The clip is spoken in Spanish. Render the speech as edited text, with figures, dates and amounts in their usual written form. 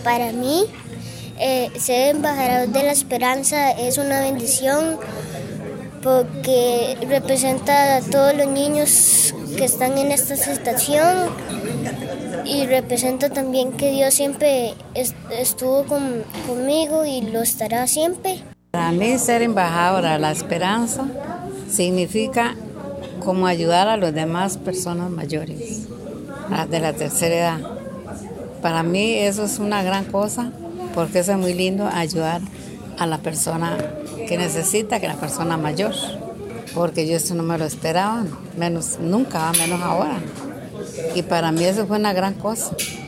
Para mí, ser embajador de la esperanza es una bendición porque representa a todos los niños que están en esta situación y representa también que Dios siempre estuvo conmigo y lo estará siempre. Para mí ser embajadora de la esperanza significa como ayudar a las demás personas mayores, de la tercera edad. Para mí eso es una gran cosa porque eso es muy lindo, ayudar a la persona que necesita, que la persona mayor, porque yo eso no me lo esperaba, menos nunca, menos ahora. Y para mí eso fue una gran cosa.